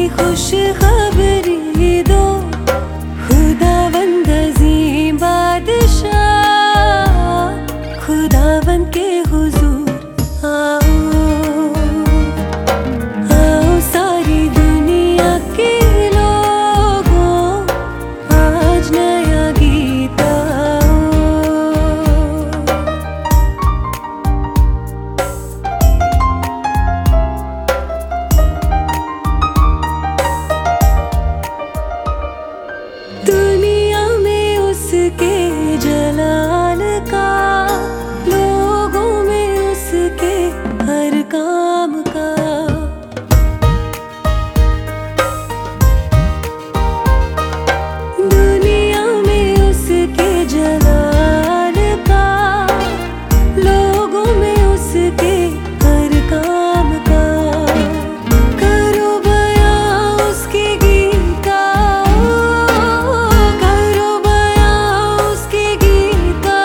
खुश खबरी दो, खुदावंद अज़ीम बादशाह, खुदावंद के हुजूर आओ। आओ सारी दुनिया के लोगों, आज नया गीत आओ। दुनिया में उसके जलाल का, लोगों में उसके हर काम का। दुनिया में उसके जलाल का, लोगों में उसके हर काम का। करो बयां उसके गीत का, करो बयां उसके गीत का।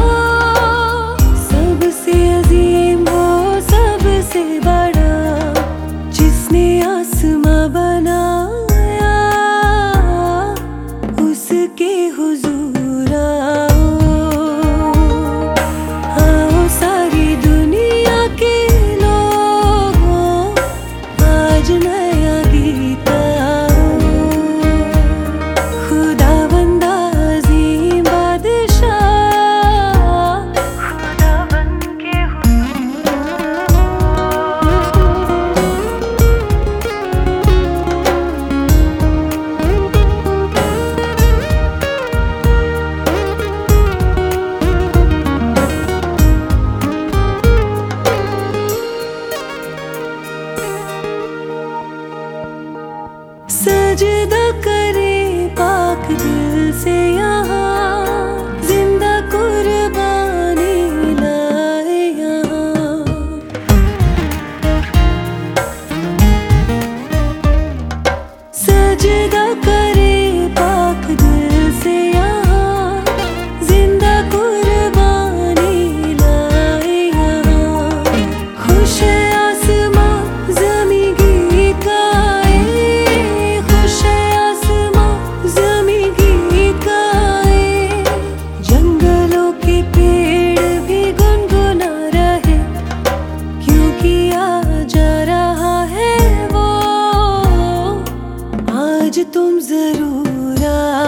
सबसे अजीम वो सबसे बड़ा, जिसने आसमां बनाया, उसके हुजूर आओ। आओ सारी दुनिया के लोगों, आज नया गीत आओ। खुदावंद अज़ीम बादशाह, खुदावंद के सजदा करे पाक दिल से यहाँ, जिंदा कुर्बानी लाए यहाँ। सजदा करे पाक दिल से यहाँ, जिंदा कुर्बानी लाए यहाँ। खुश है आसमां ज़मीं गीत गाए, खुश है आसमां ज़मीं गीत गाए। जंगलों के पेड़ भी गुनगुना रहे, क्योंकि आ जा रहा है वो, आज तुम जरूर आओ।